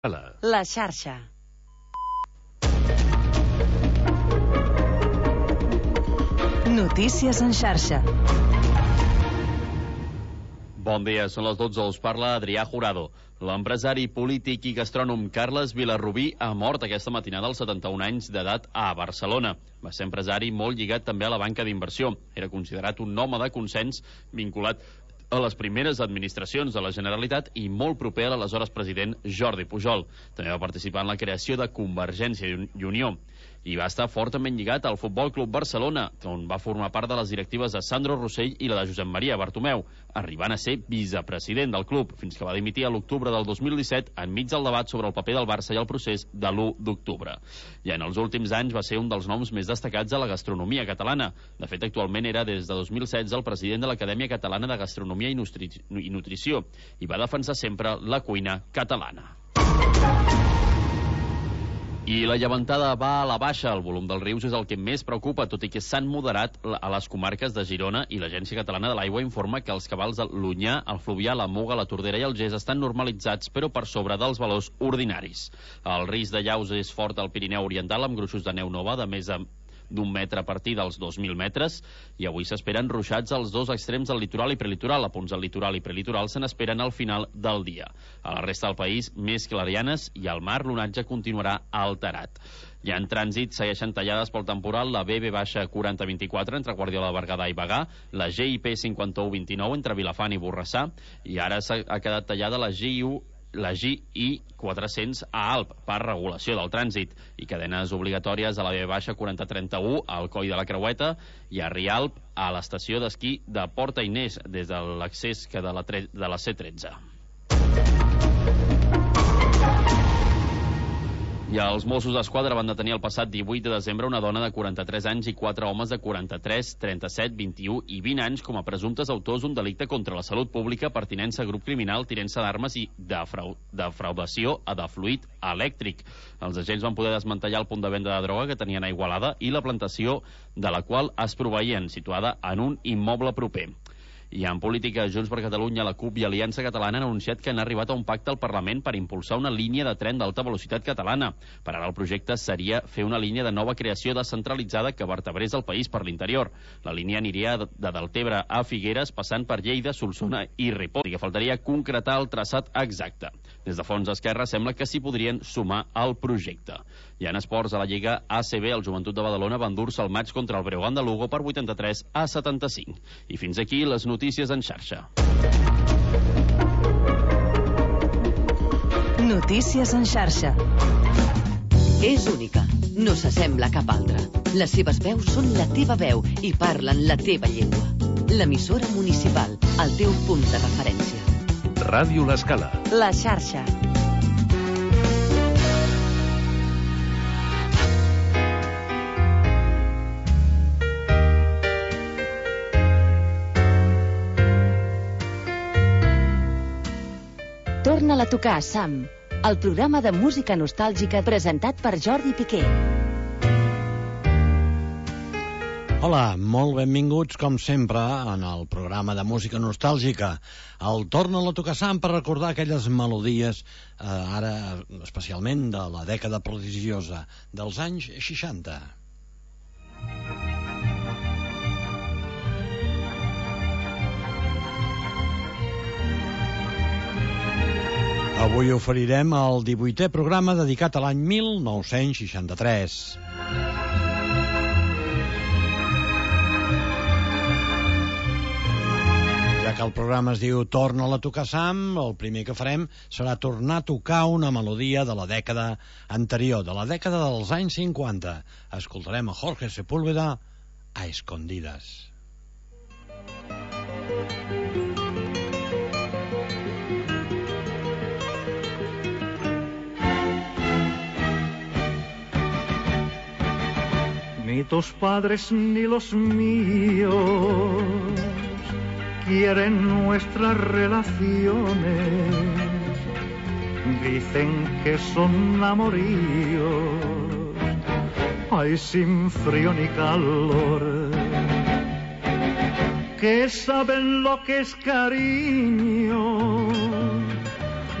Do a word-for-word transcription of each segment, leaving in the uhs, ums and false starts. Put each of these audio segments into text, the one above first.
La xarxa. Notícies en xarxa. Bon dia, són les dotze, us parla Adrià Jurado. L'empresari polític i gastrònom Carles Vilarrubí ha mort aquesta matinada als setanta-un anys d'edat a Barcelona. Va ser empresari molt lligat també a la banca d'inversió. Era considerat un home de consens vinculat a les primeres administracions de la Generalitat i molt proper a l'aleshores president Jordi Pujol. També va participar en la creació de Convergència i Unió. I va estar fortament lligat al Futbol Club Barcelona, on va formar part de les directives de Sandro Rossell i la de Josep Maria Bartomeu, arribant a ser vicepresident del club, fins que va dimitir a l'octubre del dos mil disset enmig del debat sobre el paper del Barça i el procés de l'u d'octubre. I en els últims anys va ser un dels noms més destacats de la gastronomia catalana. De fet, actualment era des de dos mil setze el president de l'Acadèmia Catalana de Gastronomia i Nutrició i va defensar sempre la cuina catalana. I la llevantada va a la baixa. El volum dels rius és el que més preocupa, tot i que s'han moderat a les comarques de Girona, i l'Agència Catalana de l'Aigua informa que els cabals de l'Onyar, el Fluvià, la Muga, la Tordera i el Ges estan normalitzats, però per sobre dels valors ordinaris. El risc de llaus és fort al Pirineu Oriental, amb gruixos de neu nova de més de d'un metre a partir dels dos mil metres, i avui s'esperen ruixats als dos extrems del litoral i prelitoral. A punts del litoral i prelitoral se n'esperen al final del dia. A la resta del país, més clarianes, i al mar l'onatge continuarà alterat. Ja en trànsit segueixen tallades pel temporal la B B quaranta vint-i-quatre entre Guardiola, Berguedà i Bagà, la G I P cinquanta-u vint-i-nou entre Vilafant i Borrassà, i ara ha quedat tallada la G I U la G I quatre-cents a Alp per regulació del trànsit, i cadenes obligatòries a la B quaranta trenta-u al Coll de la Creueta i a Rialp a l'estació d'esquí de Porta Inés des de l'accés que de la, de la C tretze. I els Mossos d'Esquadra van detenir el passat divuit de desembre una dona de quaranta-tres anys i quatre homes de quaranta-tres, trenta-set, vint-i-u i vint anys com a presumptes autors d'un delicte contra la salut pública, pertinença a grup criminal, tinença d'armes i defraudació a de fluid elèctric. Els agents van poder desmantellar el punt de venda de droga que tenien a Igualada i la plantació de la qual es proveïen, situada en un immoble proper. I en política, Junts per Catalunya, la CUP i Aliança Catalana han anunciat que han arribat a un pacte al Parlament per impulsar una línia de tren d'alta velocitat catalana. Per ara el projecte seria fer una línia de nova creació descentralitzada que vertebrés el país per l'interior. La línia aniria de Deltebre a Figueres, passant per Lleida, Solsona i Ripoll, i que faltaria concretar el traçat exacte. Des de Fons Esquerra sembla que s'hi podrien sumar al projecte. I en esports, a la Lliga A C B, el Joventut de Badalona va endur-se el maig contra el Breogán de Lugo per vuitanta-tres a setanta-cinc. I fins aquí les notícies en xarxa. Notícies en xarxa. És única, no s'assembla a cap altra. Les seves veus són la teva veu i parlen la teva llengua. L'emissora municipal, el teu punt de referència. Ràdio L'Escala. La xarxa. Torna-la a tocar, Sam, el programa de música nostàlgica presentat per Jordi Piqué. Hola, molt benvinguts, com sempre, en el programa de música nostàlgica. El Torna-la a tocar, Sam, per recordar aquelles melodies, eh, ara especialment de la dècada prodigiosa dels anys seixanta. Avui oferirem el divuitè programa dedicat a l'any mil nou-cents seixanta-tres. Ja que el programa es diu Torna-la a tocar, Sam, el primer que farem serà tornar a tocar una melodia de la dècada anterior, de la dècada dels anys cinquanta. Escoltarem a Jorge Sepúlveda, a Escondidas. Ni tus padres ni los míos quieren nuestras relaciones. Dicen que son amoríos, ay, sin frío ni calor. Que saben lo que es cariño,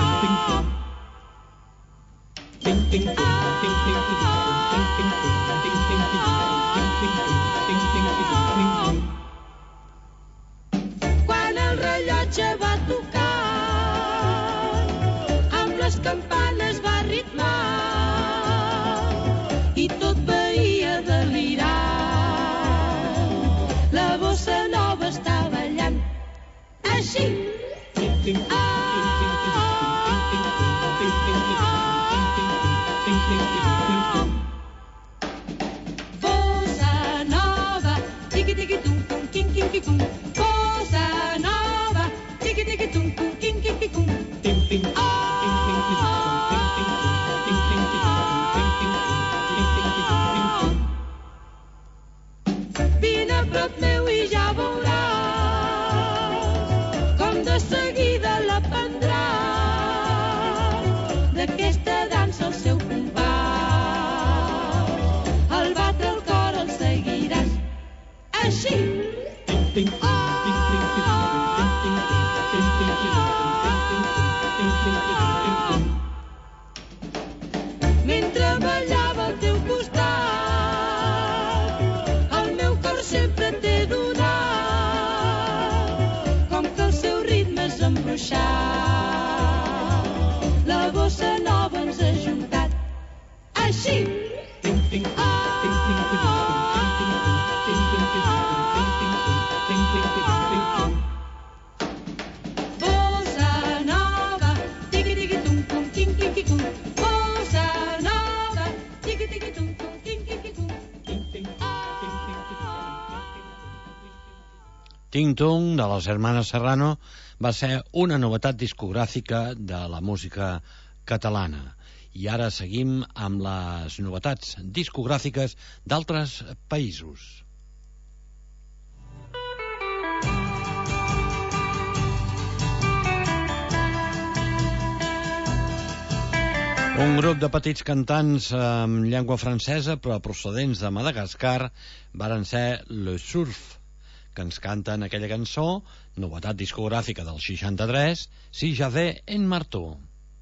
Quan el rellotge va tocar, amb les campanes va ritmar, i tot veia delirar. La bossa nova està ballant així. Bossa nova, tiqui-tiqui-tum-tum, quin-quin-quicum. Bossa nova, tiqui-tiqui-tum-tum, quin-quin-quicum. Vine a prop meu i ja veuràs com de seguida l'aprendràs. D'aquesta dansa el seu compàs, al batre el cor el seguiràs. Així. Mentre ballava al teu costat, el meu cor sempre t'he donat, com que el seu ritme és embruixat, la bossa nova ens ha juntat. Així! Ting Tung, de les Hermanes Serrano, va ser una novetat discogràfica de la música catalana. I ara seguim amb les novetats discogràfiques d'altres països. Un grup de petits cantants amb llengua francesa però procedents de Madagascar varen ser Le Surf, que ens canten aquella cançó, novetat discogràfica del seixanta-tres, Si j'avais un marteau.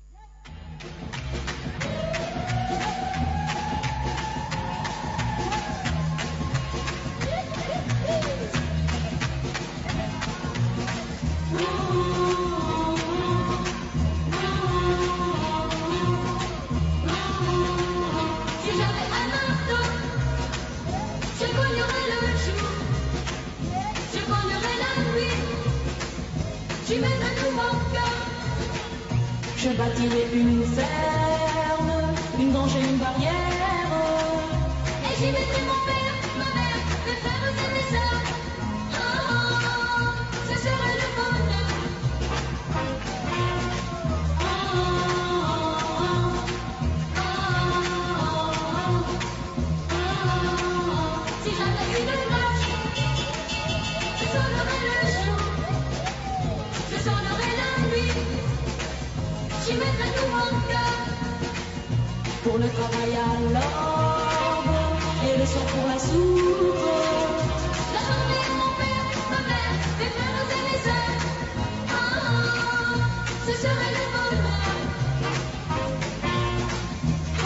Je bâtirai une ferme, une grange et une barrière. Et j'y mettrai mon père, ma mère, mes frères et mes sœurs. Ah, ah, ce serait le bonheur. Ah, ah, ah, ah, si j'avais une vache, je sonnerais le jour, je sonnerais la nuit. J'y mettrai tout mon cœur pour le travail à l'orgue et le soir pour la soupe. La journée, mon père, ma mère, mes frères et mes sœurs. Ah, ah, ce serait le bonheur. Ah,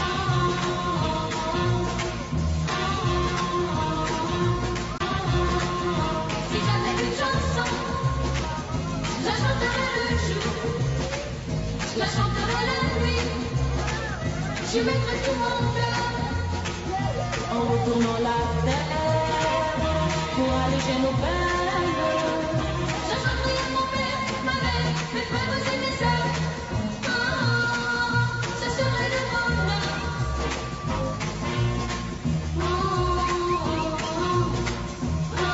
ah, ah, si j'avais une chanson, je la chanterais le jour. Je la chanterai la nuit, j'y mettrai tout mon cœur, en retournant la terre, pour alléger nos peines. Je chanterai à mon père, ma mère, mes frères et mes sœurs. Ah, ce serait le bonheur. Ah, ah,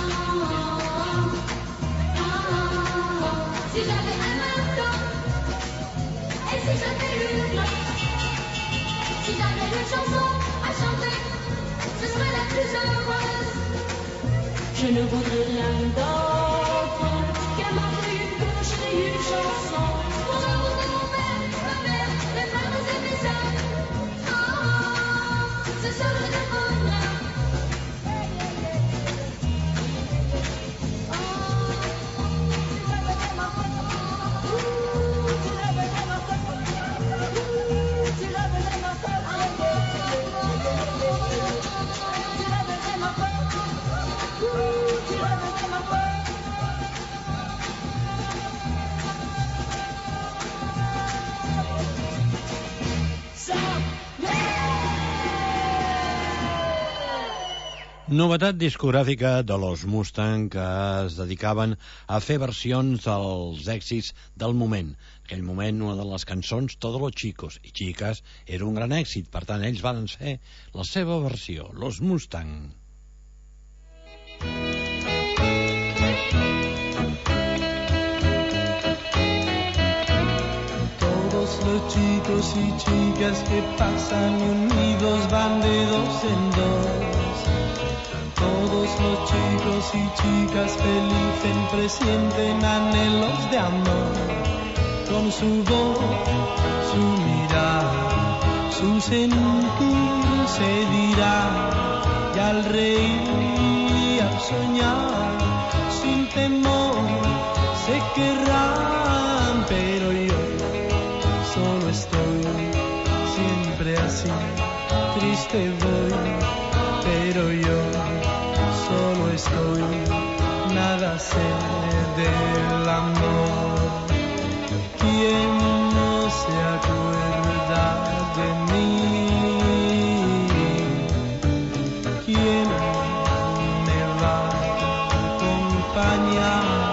ah, ah, si j'avais un marteau, et si j'avais une cloche, si j'avais une chanson à chanter, ce serait la plus heureuse. Je ne voudrais rien d'autre qu'un marteau, une cloche et une chanson pour l'amour de mon père, ma mère, mes frères et mes sœurs. Ah, ce serait le bonheur. Novetat discogràfica de los Mustang, que es dedicaven a fer versions dels èxits del moment. En aquell moment, una de les cançons, Todos los chicos y chicas, era un gran èxit. Per tant, ells van fer la seva versió, los Mustang. Todos los chicos y chicas que pasan unidos van de dos en dos. Todos los chicos y chicas felices presienten anhelos de amor. Con su voz, su mirada, su sentir se dirá. Y al reír y al soñar temor se querrán, pero yo solo estoy siempre así, triste voy, pero yo solo estoy, nada sé del amor. ¿Quién no se acuerda de mí? ¿Quién me va a acompañar?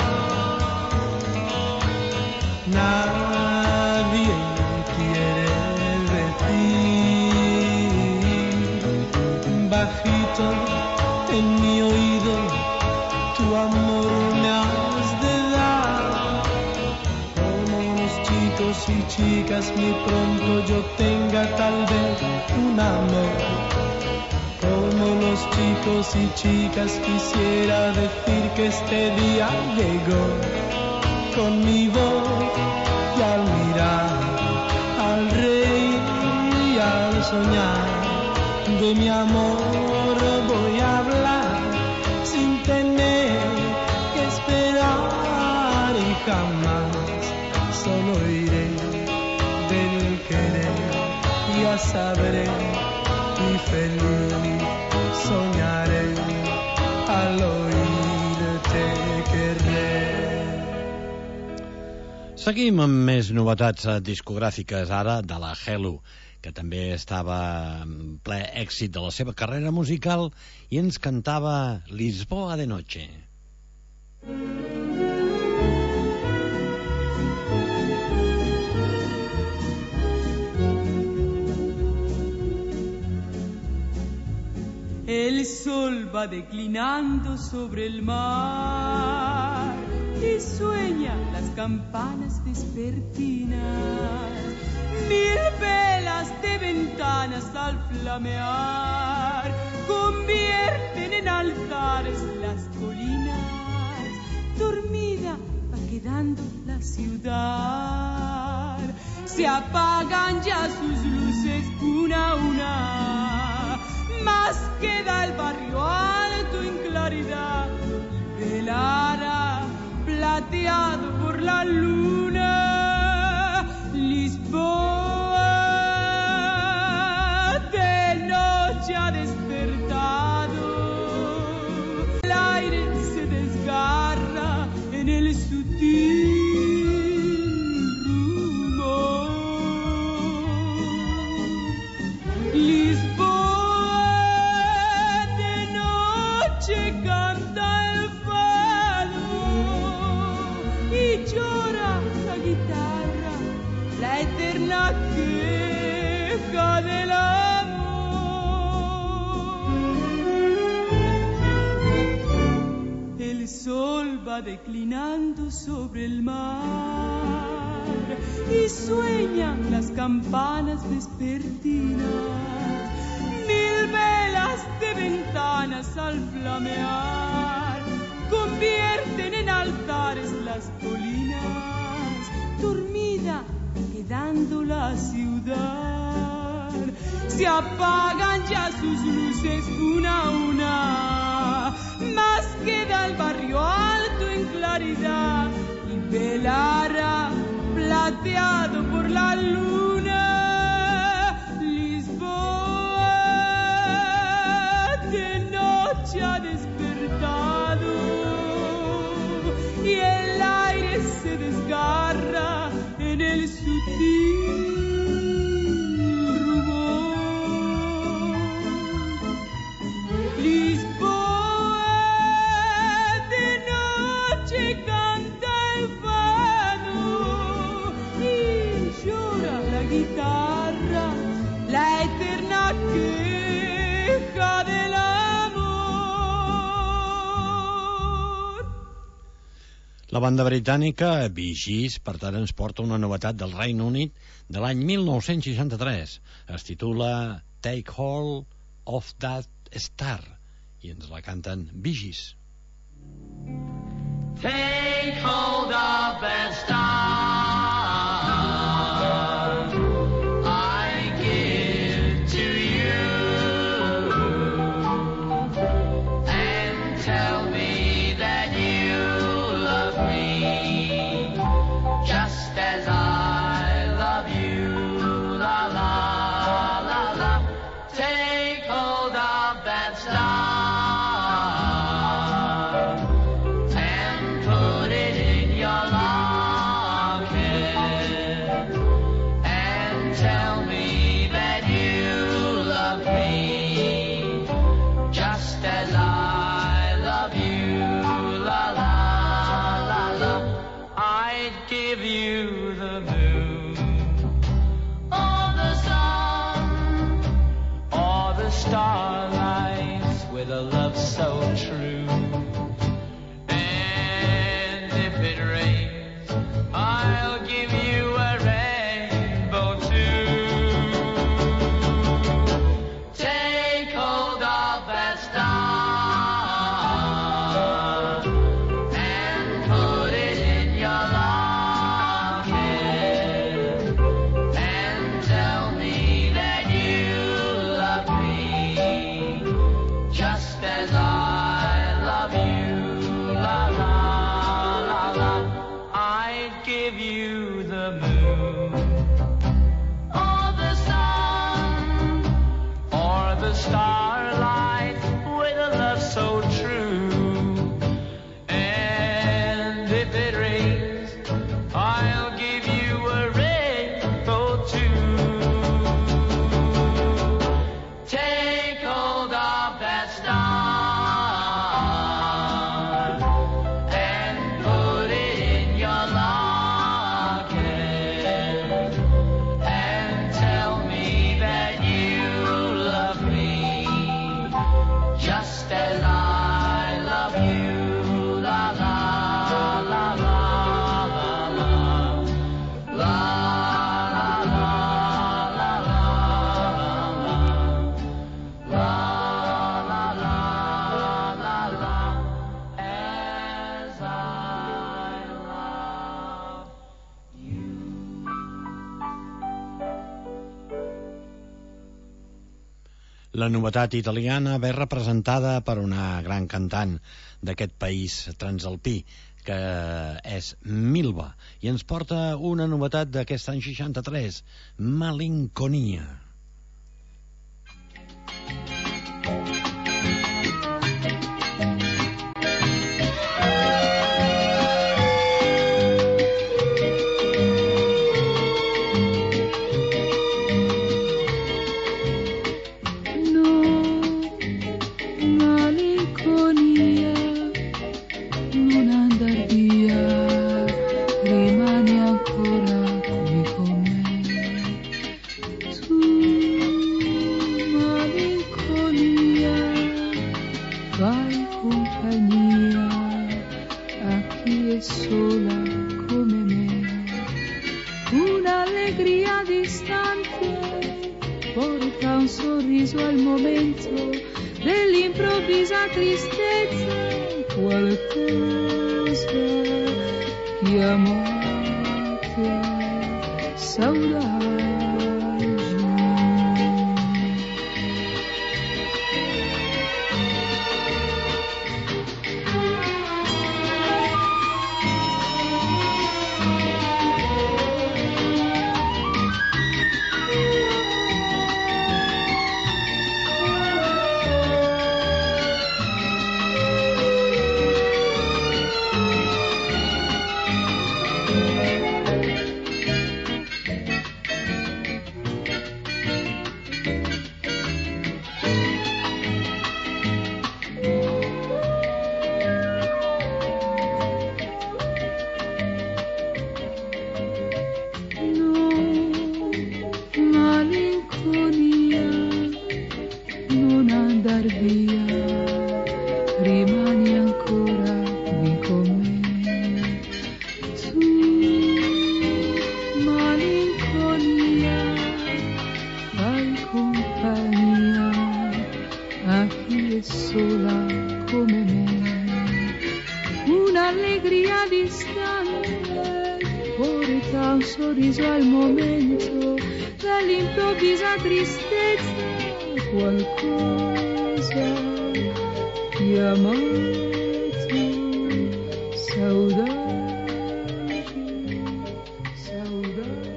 Nadie quiere decir bajito en mi oído, tu amor me has de dar. Como los chicos y chicas, muy pronto yo tenga tal vez un amor. Como los chicos y chicas quisiera decir que este día llegó. Con mi voz y al mirar, al reír y al soñar, de mi amor voy a hablar sin tener que esperar, y jamás solo iré del querer, ya sabré, y feliz soñaré al oírte querer. Seguim amb més novetats discogràfiques ara de la Hello, que també estava en ple èxit de la seva carrera musical i ens cantava Lisboa de noche. El sol va declinando sobre el mar y sueñan las campanas vespertinas, mil velas de ventanas al flamear convierten en altares las colinas, dormida va quedando la ciudad, se apagan ya sus luces una a una, más queda el barrio alto en claridad, velara plateado por la luna, Lisboa de noche ha despertado, el aire se desgarra en el sutil rumor, Lisboa de noche canta el y llora la guitarra, la eterna queja del amor. El sol va declinando sobre el mar y sueñan las campanas vespertinas, mil velas de ventanas al flamear convierten en altares las colinas, dormida quedando la ciudad, se apagan ya sus luces una a una, más queda el barrio alto en claridad y velara plateado por la luna, Lisboa de noche ha despertado y el aire se desgarra en el sutil rumor. Lisboa de noche canta el fado y llora la guitarra, la eterna queja del La banda britànica Bee Gees, per tant, ens porta una novetat del Regne Unit de l'any mil nou-cents seixanta-tres. Es titula Take Hold of That Star i ens la canten Bee Gees. Take hold of that star I give to you and tell me that you your locket and tell me that you love me just as I love you. La la la la. I'd give you the moon or the sun or the starlight with a love so true. And if it rains, I'll give you a rainbow too. Take hold of that star and put it in your locket and tell me that you love me just as I love you. La la la la. I'd give you the moon or the sun or the starlight with a love so true. And if it rains, I'll give you a rainbow too. Take hold of that star and put it in your locket and tell me that you love me just as I love you. La la la la la la. La la la la la la. La la la la la. As I love you. La novetat italiana ve representada per una gran cantant d'aquest país transalpí, que és Milva, i ens porta una novetat d'aquest any seixanta-tres, Malinconia. Malinconia, non andar via, rimani ancora qui con me. Tu, malinconia, fai compagnia a chi è sola come me. Un'allegria distante porta un sorriso al momento dell'improvvisa tristezza, qualcosa chiamate saudade. sorriso al momento dell'improvvisa tristezza, qualcosa chiamato saudade, saudade.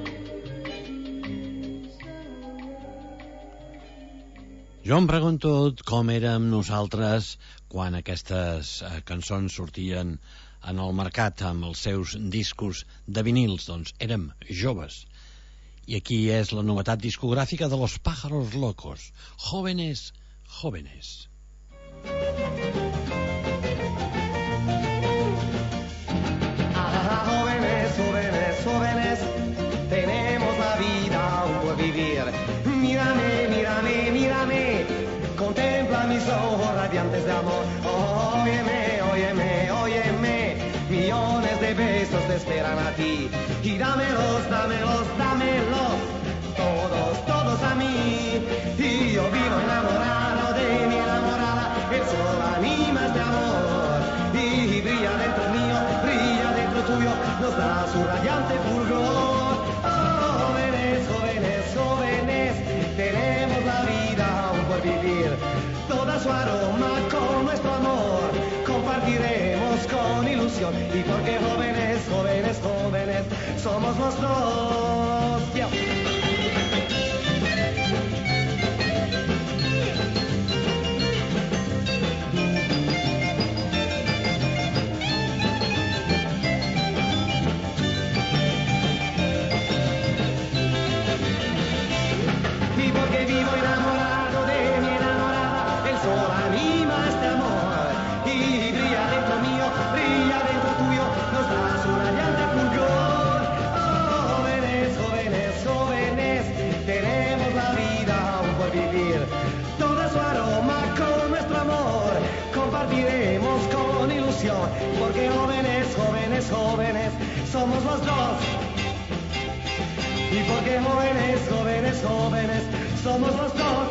Jo em pregunto com érem nosaltres quan aquestes eh, cançons sortien en el mercat amb els seus discos de vinils, doncs érem joves. I aquí és la novetat discogràfica de Los Pájaros Locos, Jóvenes, Jóvenes. Ah, jóvenes, jóvenes, jóvenes, tenemos la vida aún por vivir. Mírame, mírame, mírame, contempla mis ojos radiantes de amor. Óyeme, óyeme, óyeme, millones de besos te esperan a ti. Y dámelos, dámelos, dámelos, todos, todos a mí. Y yo vivo enamorado de mi enamorada, el sol anima de amor. Y brilla dentro mío, brilla dentro tuyo, nos da su radiante fulgor. Jóvenes, jóvenes, jóvenes, tenemos la vida aún por vivir. Toda su aroma con nuestro amor compartiremos con ilusión. Y porque jóvenes, jóvenes, jóvenes, somos los dos. Yeah. Y porque vivo enamorado de mi enamorada, el sol anima este amor. Y brilla dentro mío, brilla dentro tuyo, nos da su radiante fulgor. Jóvenes, jóvenes, jóvenes, tenemos la vida aún por vivir. Todo su aroma con nuestro amor compartiremos con ilusión. Porque jóvenes, jóvenes, jóvenes, somos los dos. Y porque jóvenes, jóvenes, jóvenes, somos los dos.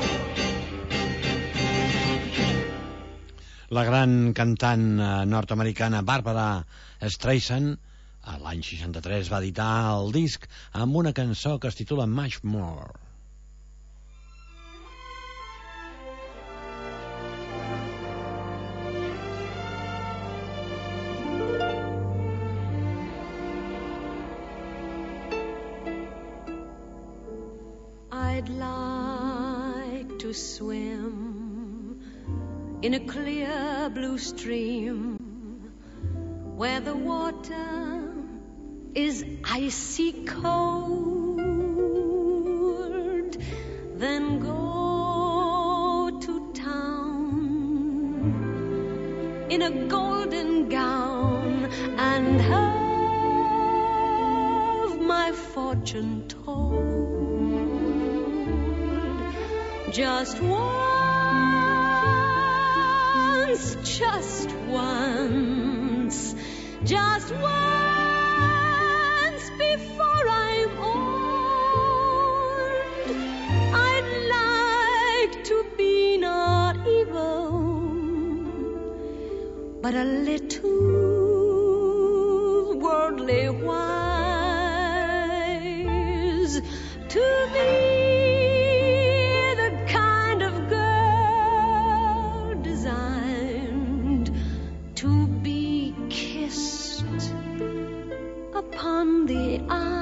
La gran cantant nord-americana Barbara Streisand a l'any seixanta-tres va editar el disc amb una cançó que es titula Much More. I'd like to swim in a clear blue stream where the water is icy cold, then go to town in a golden gown and have my fortune told. Just once, just once, just once before I'm old. I'd like to be not evil, but a little worldly wise to be upon the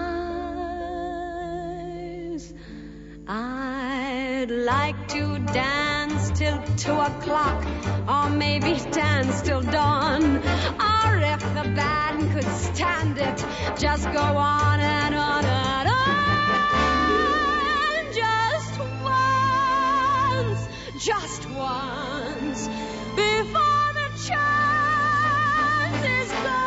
eyes. I'd like to dance till two o'clock, or maybe dance till dawn. Or if the band could stand it, just go on and on and on. Just once, just once, before the chance is gone.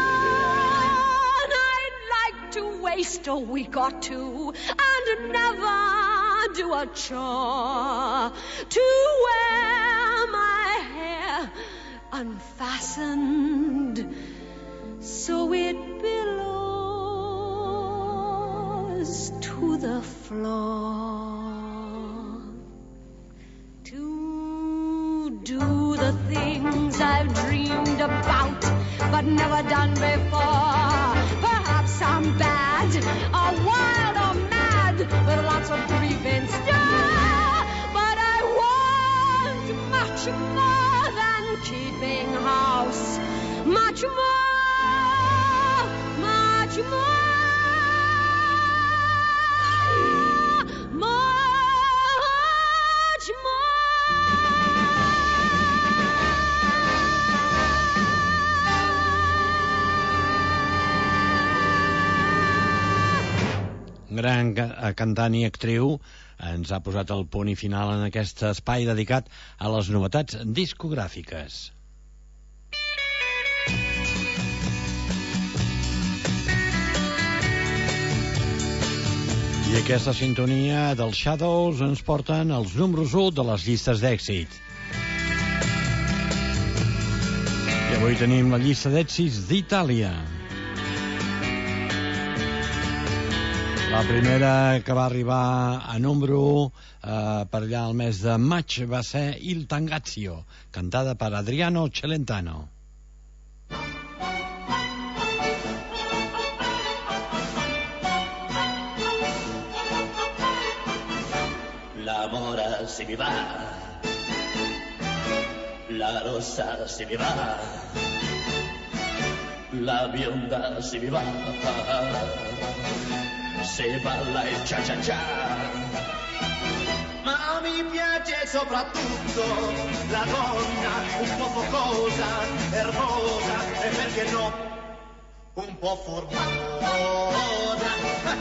Waste a week or two and never do a chore, to wear my hair unfastened so it billows to the floor, to do the things I've dreamed about but never done before. Perhaps I'm bad, or wild, or mad, with lots of grief in store. But I want much more than keeping house. Much more, much more, much more. gran ca- cantant i actriu, ens ha posat el punt i final en aquest espai dedicat a les novetats discogràfiques. I aquesta sintonia dels Shadows ens porten els números u de les llistes d'èxit. I avui tenim la llista d'èxits d'Itàlia. La primera que va arribar a número u eh, per allà al mes de maig va ser Il Tangazio, cantada per Adriano Celentano. La mora se mi va, la rosa se mi va, la bionda se mi va, se balla il cia cia cia. Ma mi piace soprattutto la donna un po' focosa, ermosa e perché no, un po' formosa.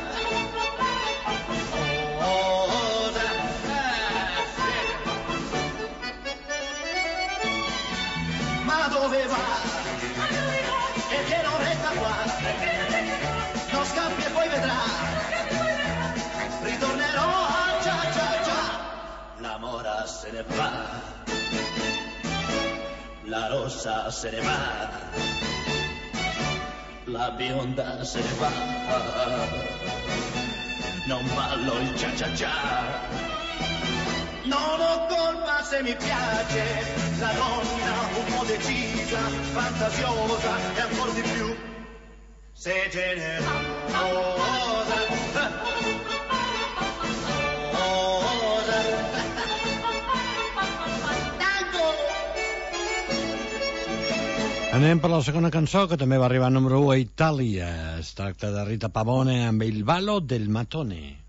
Ma dove va? E che non resta qua? Non scappi e poi vedrà. Ritornerò a cia cia cia. La mora se ne va, la rossa se ne va, la bionda se ne va. Non ballo il cia cia cia. Non ho colpa se mi piace la donna un po' decisa, fantasiosa e ancora di più se generosa. Anem per la segona cançó, que també va arribar a número u a Itàlia. Es tracta de Rita Pavone amb Il ballo del matone.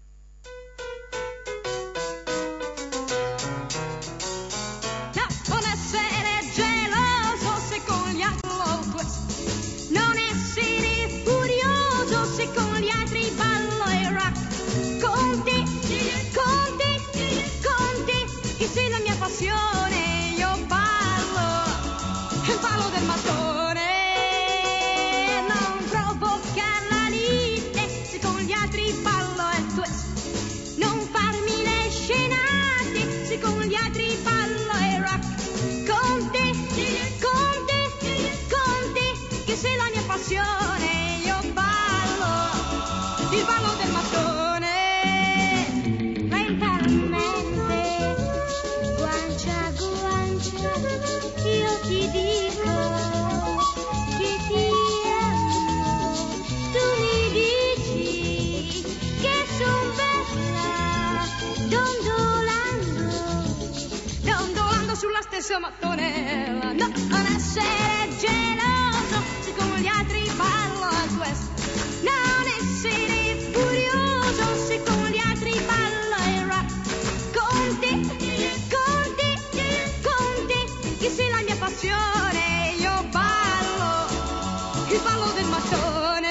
Mattonella, no, non essere geloso, se con gli altri ballo al questo, non essere furioso, se con gli altri ballo il rock, con te, con te, con te, che sei la mia passione, io ballo, il ballo del mattone,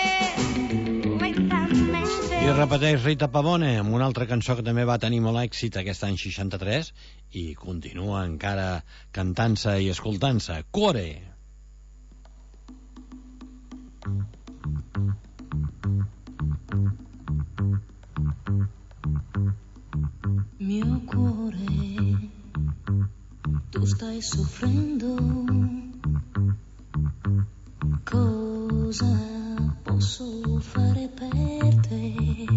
lentamente. I repeteix Rita Pavone amb una altra cançó que també va tenir molt èxit aquest any seixanta-tres i continua encara cantant-se i escoltant-se. Cuore. Mio cuore, tu stai soffrendo, cosa posso fare per te?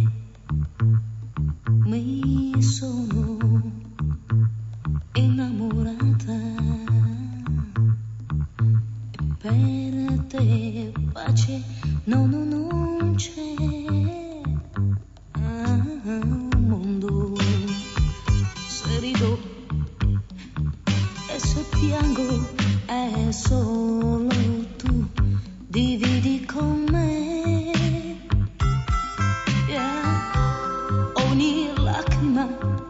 Mi sono innamorata e per te pace no, no, non c'è. Ah, mondo, se rido e se piango è solo tu, dividi con me, yeah. Ogni lacrima,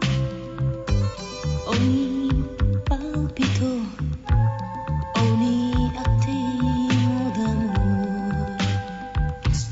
ogni palpito, ogni attimo d'amore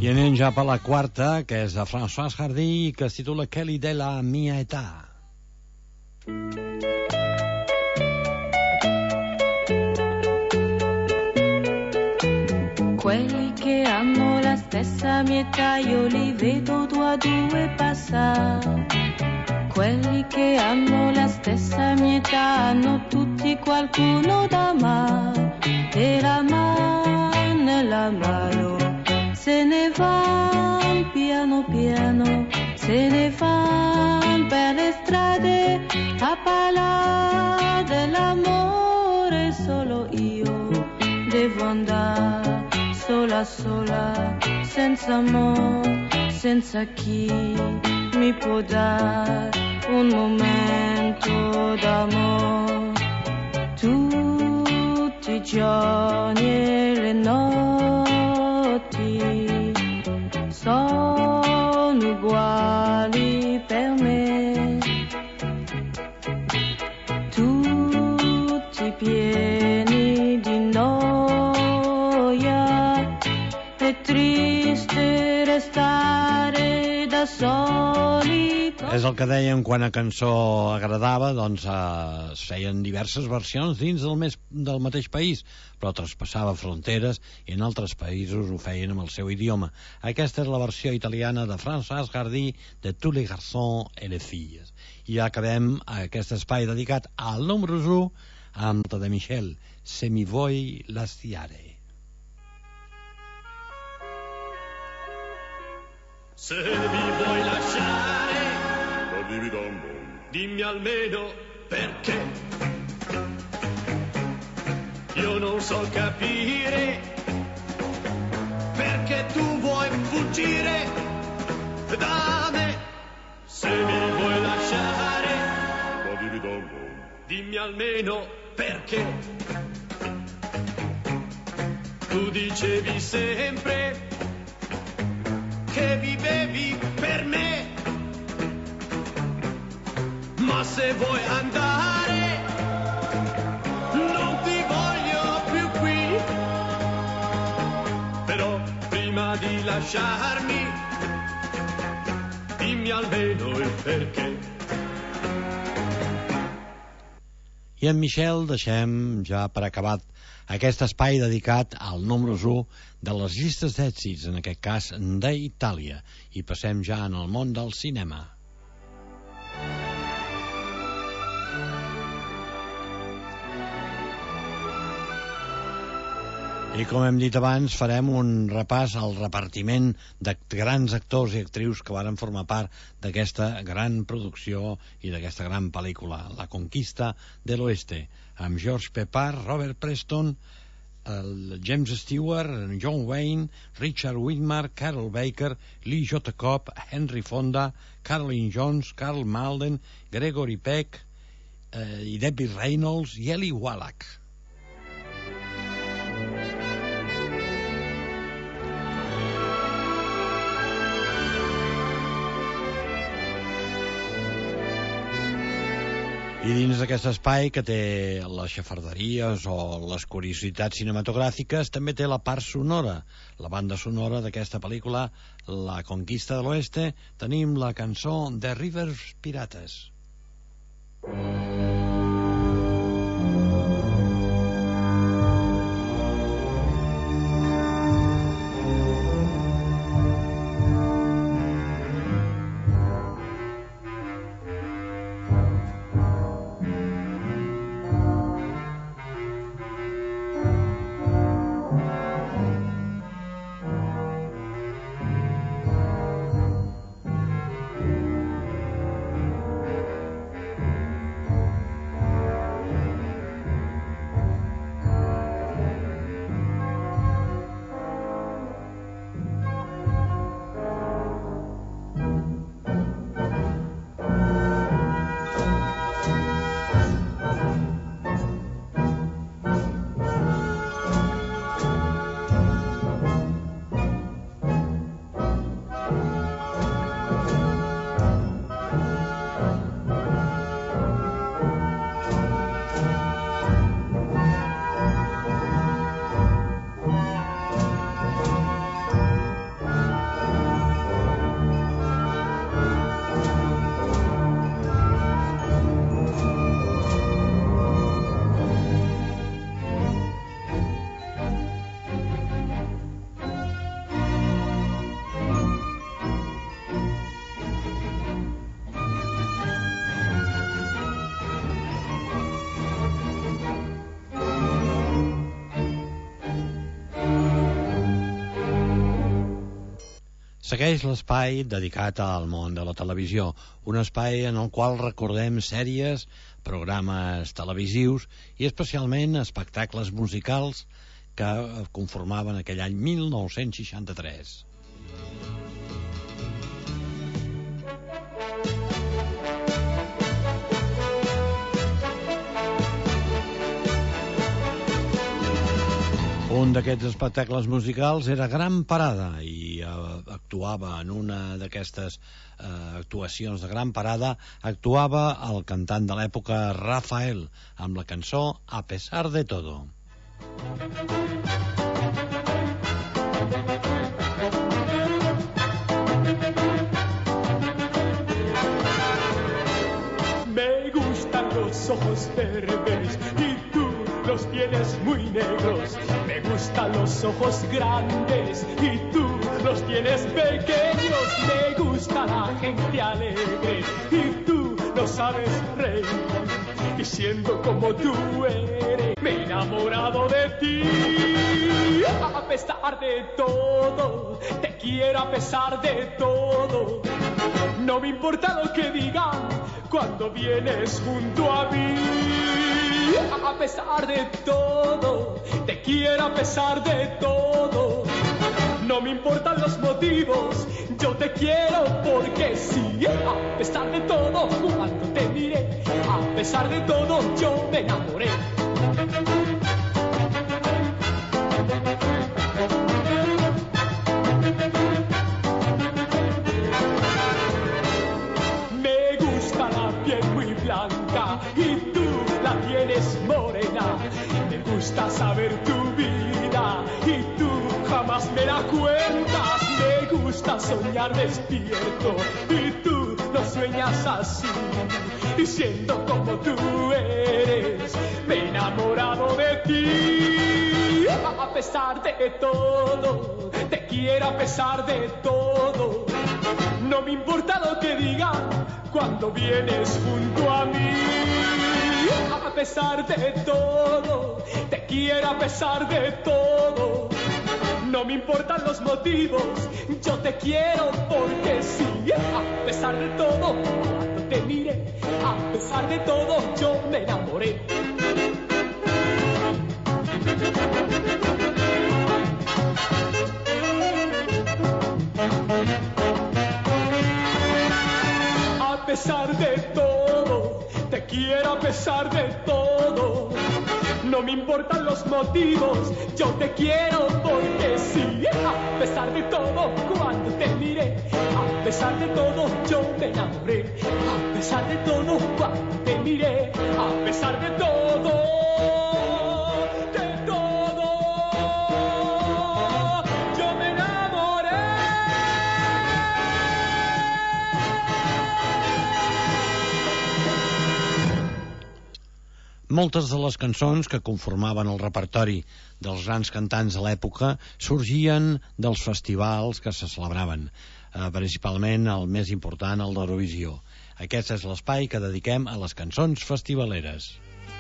I anem ja per la quarta, que és de François Hardy, que es titula Kelly de la mia età. Quelli che hanno la stessa mia età io li vedo due a due passare. Quelli che hanno la stessa mia età hanno tutti qualcuno da amare. E la mano nella mano se ne van piano piano, se ne van per le strade a parlare dell'amore. Solo io devo andare sola sola, senza amore, senza chi mi può dare un momento d'amore. Tutti i giorni e le notti sono uguali per me, tutti pieni di noia, è triste restare da soli. És el que dèiem quan a cançó agradava, doncs eh, es feien diverses versions dins del, mes, del mateix país, però traspassava fronteres i en altres països ho feien amb el seu idioma. Aquesta és la versió italiana de François Hardy de Tous les garçons et les filles. I ja acabem aquest espai dedicat al número u amb de Michel, Se mi vuoi lasciare. Se mi vuoi lasciare, dimmi almeno perché. Io non so capire perché tu vuoi fuggire da me. Se mi vuoi lasciare, dimmi almeno perché. Tu dicevi sempre che vivevi per me, ma se vuoi andare non ti voglio più qui. Però prima di lasciarmi dimmi almeno il perché. I en Michel deixem ja per acabat aquest espai dedicat al número u de les llistes d'èxits, en aquest cas d'Itàlia, i passem ja en el món del cinema. I com hem dit abans, farem un repàs al repartiment de grans actors i actrius que varen formar part d'aquesta gran producció i d'aquesta gran pel·lícula, La conquista de l'Oeste, amb George Peppard, Robert Preston, el James Stewart, John Wayne, Richard Widmark, Carol Baker, Lee J. Cobb, Henry Fonda, Caroline Jones, Carl Malden, Gregory Peck eh, i Debbie Reynolds i Eli Wallach. I dins d'aquest espai, que té les xafarderies o les curiositats cinematogràfiques, també té la part sonora, la banda sonora d'aquesta pel·lícula, La conquista de l'Oeste. Tenim la cançó The Rivers Pirates. Segueix l'espai dedicat al món de la televisió, un espai en el qual recordem sèries, programes televisius i especialment espectacles musicals que conformaven aquell any mil nou-cents seixanta-tres. Un d'aquests espectacles musicals era Gran Parada i eh, actuava en una d'aquestes eh, actuacions de Gran Parada, actuava el cantant de l'època Rafael amb la cançó A pesar de todo. Me gustan los ojos verdes y tú los tienes muy negros. Me gustan los ojos grandes y tú los tienes pequeños. Me gusta la gente alegre y tú no sabes reír. Y siendo como tú eres, me he enamorado de ti. A pesar de todo, te quiero a pesar de todo. No me importa lo que digan cuando vienes junto a mí. A pesar de todo, te quiero a pesar de todo. No me importan los motivos, yo te quiero porque sí. A pesar de todo, cuando te miré, a pesar de todo, yo me enamoré. Me gusta la piel muy blanca y tú la tienes morena. Me gusta saber tu vida y tú jamás me la cuentas. Me gusta soñar despierto y tú no sueñas así. Y siendo como tú eres, me he enamorado de ti. A pesar de todo, te quiero a pesar de todo. No me importa lo que digan cuando vienes junto a mí. A pesar de todo, te quiero a pesar de todo. No me importan los motivos, yo te quiero porque sí. A pesar de todo, cuando te miré, a pesar de todo, yo me enamoré. A pesar de todo, te quiero a pesar de todo. No me importan los motivos, yo te quiero porque sí. A pesar de todo, cuando te miré, a pesar de todo, yo me enamoré. A pesar de todo, cuando te miré, a pesar de todo, de todo, yo me enamoré. Moltes de les cançons que conformaven el repertori dels grans cantants de l'època sorgien dels festivals que se celebraven, eh, principalment el més important, el d'Eurovisió. Aquest és l'espai que dediquem a les cançons festivaleres.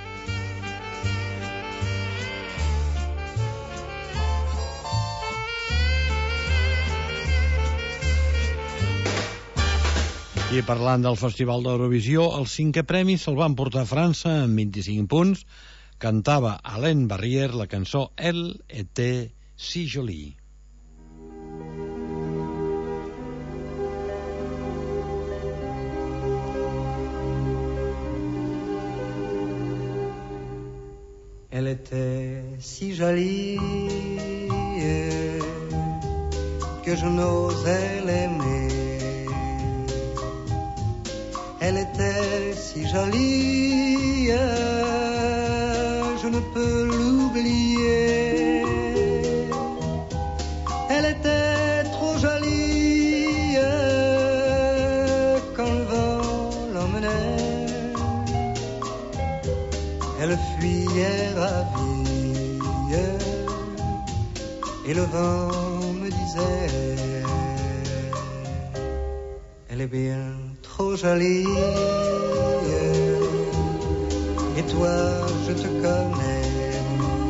I parlant del Festival d'Eurovisió, el cinquè premi se'l van portar a França amb vint-i-cinc punts. Cantava Alain Barrière la cançó Elle était si jolie. Elle était si jolie que je n'osais l'aimer. Elle était si jolie, je ne peux l'oublier. Elle était trop jolie quand le vent l'emmenait. Elle fuyait ravie et le vent me disait: elle est bien trop jolie, et toi je te connais,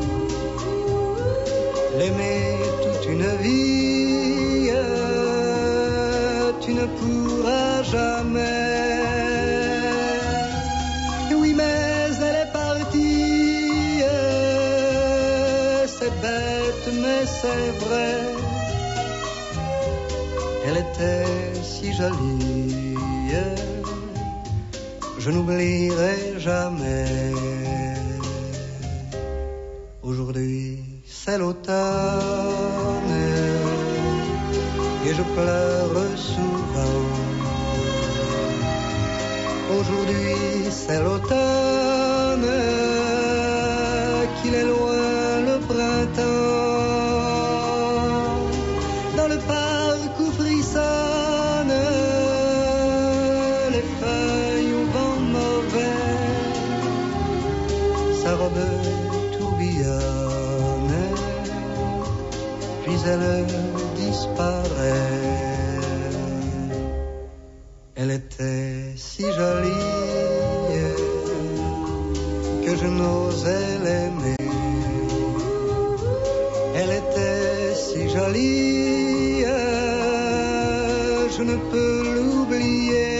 l'aimer toute une vie, tu ne pourras jamais. Oui, mais elle est partie, c'est bête, mais c'est vrai. Elle était si jolie, je n'oublierai jamais. Aujourd'hui, c'est l'automne et je pleure souvent. Aujourd'hui, c'est l'automne, qu'il est loin le printemps. Dans le parc où frissonnent les feuilles au vent mauvais, sa robe tourbillonne, puis elle disparaît. Elle était si jolie que je n'osais l'aimer. Elle était si jolie, je ne peux l'oublier.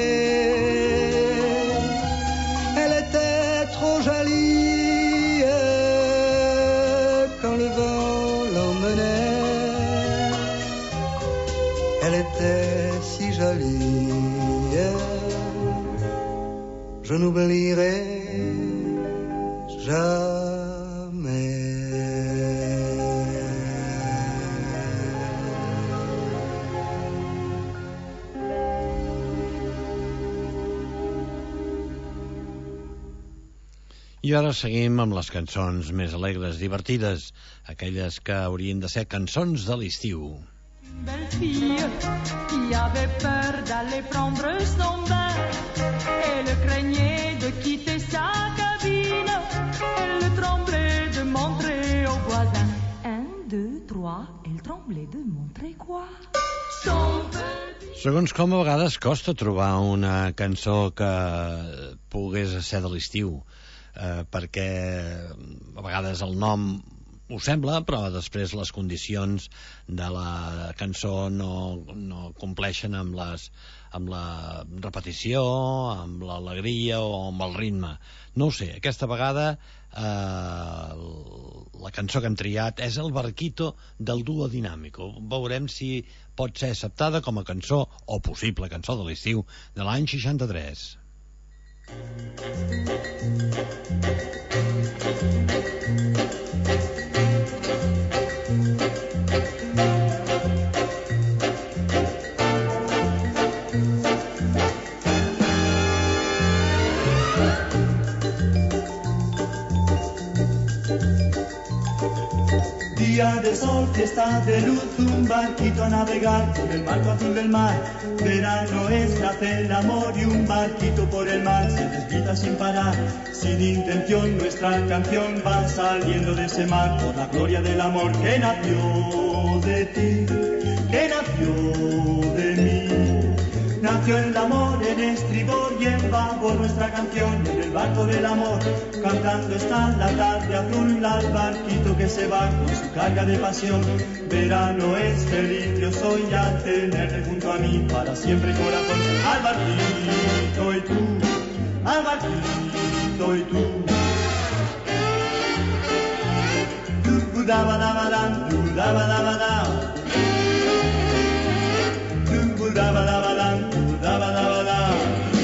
Elle était trop jolie quand le vent l'emmenait. Elle était si jolie, je n'oublierai jamais. I ara seguim amb les cançons més alegres, divertides, aquelles que haurien de ser cançons de l'estiu. Belle fille qui avait peur d'aller prendre son bain. Elle craignait de quitter sa cabine. Elle tremblait de montrer aux voisins. Un, deux, trois, elle tremblait de montrer quoi? Son petit... Segons com, a vegades costa trobar una cançó que pogués ser de l'estiu, eh, perquè a vegades el nom ho sembla, però després les condicions de la cançó no, no compleixen amb, les, amb la repetició, amb l'alegria o amb el ritme. No ho sé, aquesta vegada eh, la cançó que hem triat és El Barquito del Dúo Dinámico. Veurem si pot ser acceptada com a cançó o possible cançó de l'estiu de l'any seixanta-tres. Día de sol, fiesta de luz, un barquito a navegar por el marco azul del mar. Verano es nace el amor y un barquito por el mar se desliza sin parar. Sin intención nuestra canción va saliendo de ese mar por la gloria del amor que nació de ti, que nació de mí. Nació el amor en estribor y en babor nuestra canción en el barco del amor. Cantando está la tarde azul al barquito que se va con su carga de pasión. Verano es feliz, yo soy a tenerte junto a mí para siempre corazón. Al barquito y tú, al barquito y tú. Du daba daba dam, du daba daba dam. Du daba daba dam, du daba daba dam.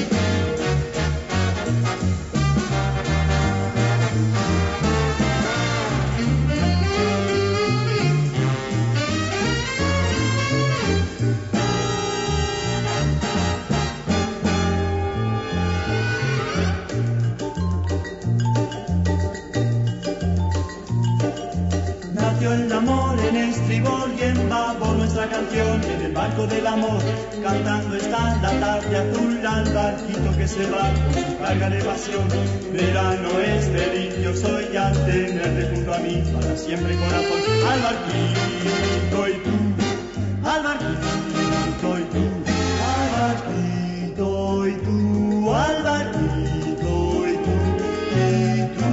El amor en estribor y en babor nuestra canción en el barco del amor. Cantando está la tarde azul al barquito que se va con su carga de pasión. Verano es feliz, yo soy al tenerte junto a mí para siempre corazón. Al barquito y tú, al barquito y tú, al barquito y tú, al barquito y tú, y tú.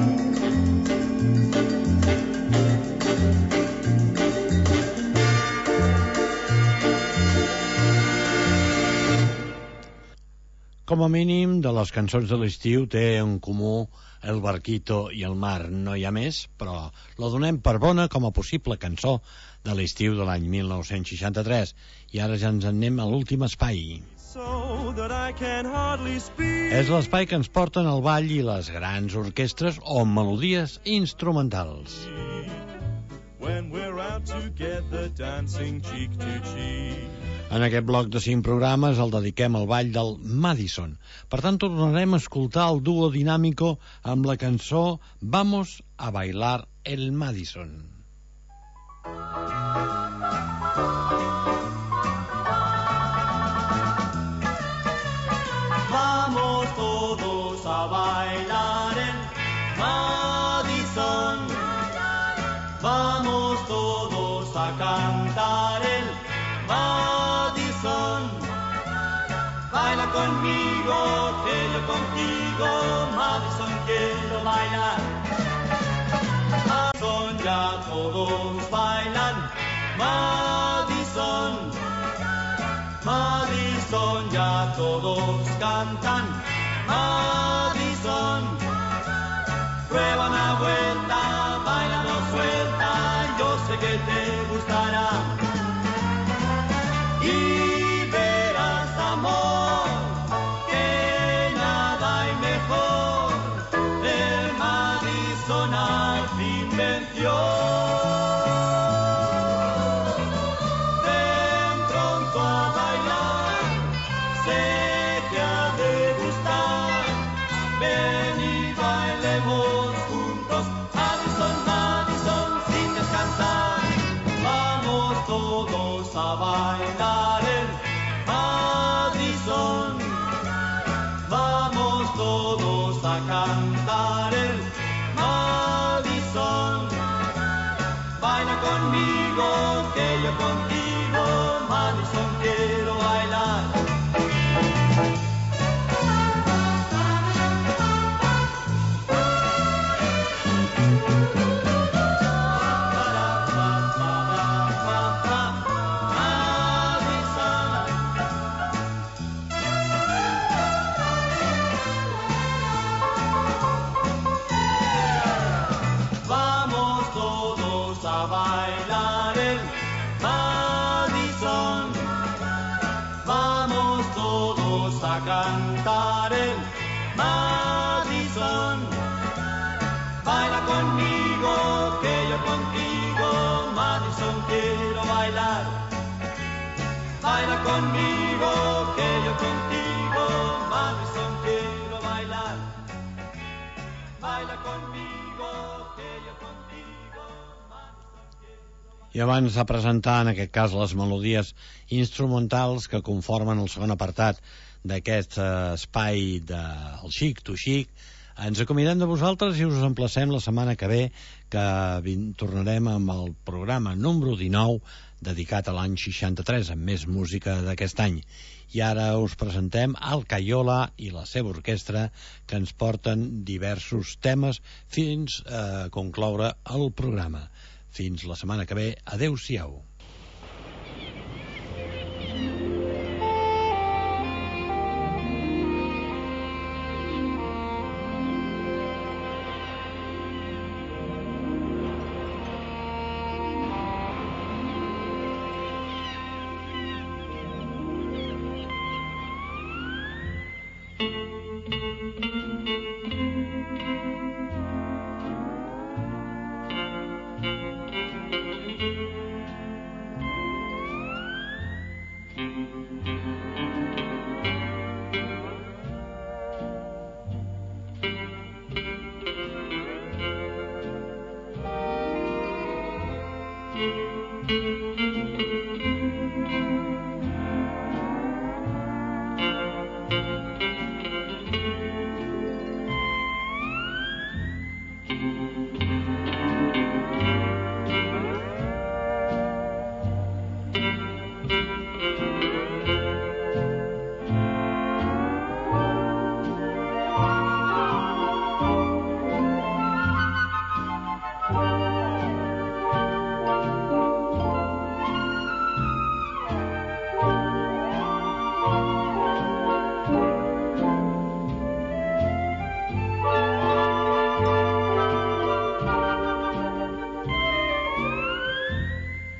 Com a mínim, de les cançons de l'estiu té en comú El barquito i el mar. No hi ha més, però la donem per bona com a possible cançó de l'estiu de l'any mil nou-cents seixanta-tres. I ara ja ens en anem a l'últim espai. So that I can hardly speak. És l'espai que ens porten al ball i les grans orquestres o melodies instrumentals. When we're out together dancing cheek to cheek. En aquest bloc de cinc programes el dediquem al ball del Madison. Per tant, tornarem a escoltar el duo dinàmico amb la cançó Vamos a bailar el Madison. Vamos todos a bailar en Madison. Vamos todos a cantar el Madison. Baila conmigo, que yo contigo, Madison, quiero bailar. Madison, ya todos bailan. Madison, Madison, ya todos cantan. Madison, prueba una vuelta, bailalo suelta, yo sé que te gustará. Y verás, amor, que nada hay mejor. El Madison al fin venció. Ven pronto a bailar, sé que ha de gustar. Ven y bailemos juntos, Madison, Madison, sin descansar. Vamos todos a bailar el Madison. Vamos todos a cantar el Madison. Baila conmigo, que yo contigo, Madison, quiero bailar. Vamos todos a bailar el Madison. Vamos todos a cantar el Madison. Baila conmigo, que yo contigo, Madison, quiero bailar. Baila conmigo, que yo contigo, Madison, quiero bailar. Baila conmigo, que yo contigo, Madison, quiero... I abans de presentar, en aquest cas, les melodies instrumentals que conformen el segon apartat d'aquest eh, espai del Chic to Chic, ens acomiadem de vosaltres i us emplacem la setmana que ve, que tornarem amb el programa número dinou dedicat a l'any seixanta-tres, amb més música d'aquest any. I ara us presentem Al Caiola i la seva orquestra, que ens porten diversos temes fins a concloure el programa. Fins la setmana que ve. Adéu-siau.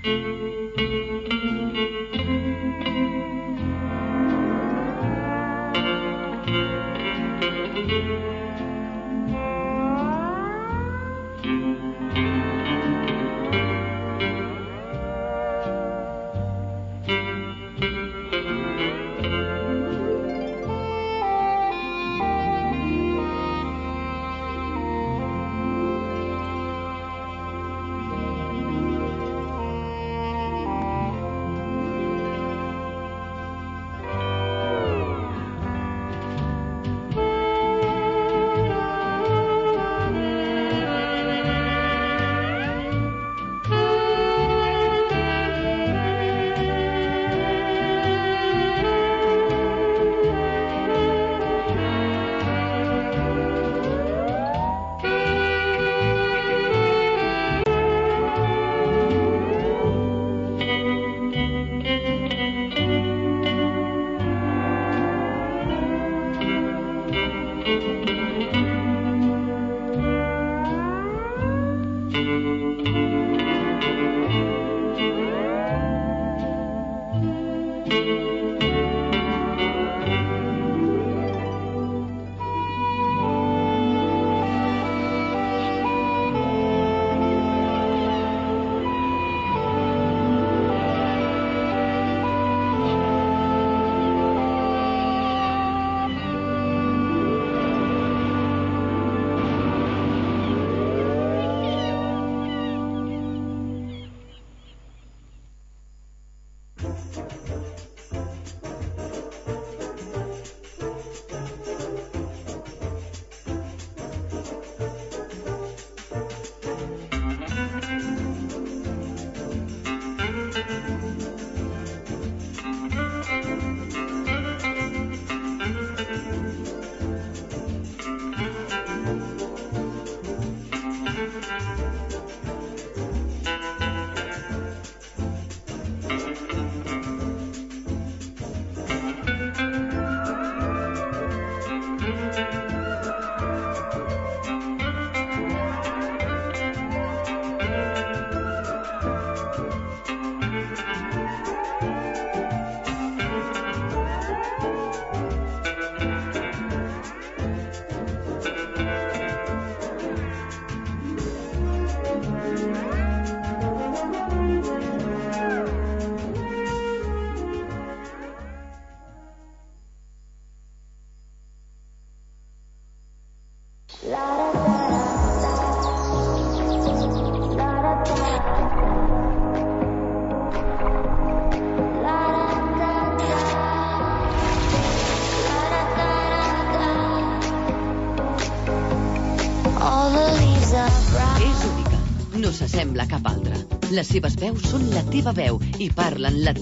No s'assembla a cap altra. Les seves veus són la teva veu i parlen la